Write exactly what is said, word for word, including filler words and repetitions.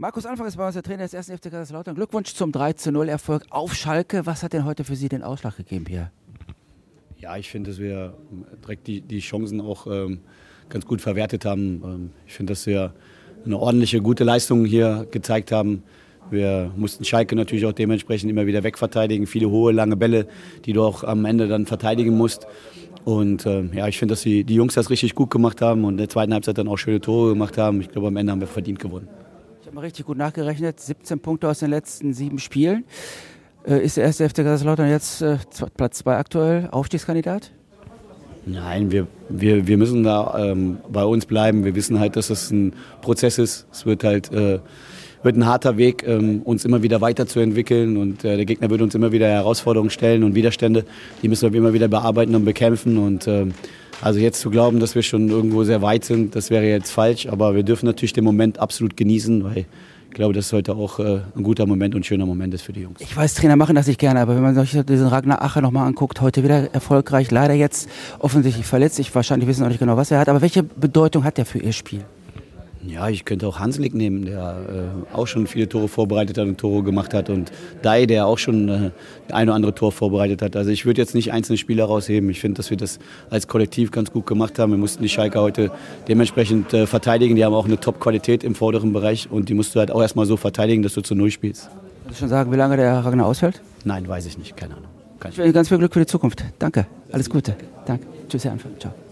Markus Anfang ist bei uns der Trainer des ersten F C Kaiserslautern. Glückwunsch zum drei zu null Erfolg auf Schalke. Was hat denn heute für Sie den Ausschlag gegeben hier? Ja, ich finde, dass wir direkt die, die Chancen auch ähm, ganz gut verwertet haben. Ähm, ich finde, dass wir eine ordentliche, gute Leistung hier gezeigt haben. Wir mussten Schalke natürlich auch dementsprechend immer wieder wegverteidigen. Viele hohe, lange Bälle, die du auch am Ende dann verteidigen musst. Und äh, ja, ich finde, dass die, die Jungs das richtig gut gemacht haben und in der zweiten Halbzeit dann auch schöne Tore gemacht haben. Ich glaube, am Ende haben wir verdient gewonnen. Ich habe mal richtig gut nachgerechnet. siebzehn Punkte aus den letzten sieben Spielen. Äh, ist der erste F C Kaiserslautern jetzt äh, Platz zwei aktuell Aufstiegskandidat? Nein, wir, wir, wir müssen da ähm, bei uns bleiben. Wir wissen halt, dass das ein Prozess ist. Es wird halt äh, wird ein harter Weg, ähm, uns immer wieder weiterzuentwickeln. Und äh, der Gegner wird uns immer wieder Herausforderungen stellen und Widerstände. Die müssen wir immer wieder bearbeiten und bekämpfen. Und ähm, also jetzt zu glauben, dass wir schon irgendwo sehr weit sind, das wäre jetzt falsch. Aber wir dürfen natürlich den Moment absolut genießen, weil ich glaube, dass es heute auch äh, ein guter Moment und ein schöner Moment ist für die Jungs. Ich weiß, Trainer machen das nicht gerne, aber wenn man sich diesen Ragnar Ache nochmal anguckt, heute wieder erfolgreich, leider jetzt offensichtlich verletzt. Ich wahrscheinlich wissen auch nicht genau, was er hat, aber welche Bedeutung hat er für Ihr Spiel? Ja, ich könnte auch Hanslik nehmen, der äh, auch schon viele Tore vorbereitet hat und Tore gemacht hat. Und Dai, der auch schon äh, ein oder andere Tor vorbereitet hat. Also ich würde jetzt nicht einzelne Spieler rausheben. Ich finde, dass wir das als Kollektiv ganz gut gemacht haben. Wir mussten die Schalke heute dementsprechend äh, verteidigen. Die haben auch eine Top-Qualität im vorderen Bereich. Und die musst du halt auch erstmal so verteidigen, dass du zu Null spielst. Kannst du schon sagen, wie lange der Ragnar ausfällt? Nein, weiß ich nicht. Keine Ahnung. Ich wünsche Ihnen ganz viel Glück für die Zukunft. Danke. Alles Gute. Danke. Tschüss, Herr Anfang. Ciao.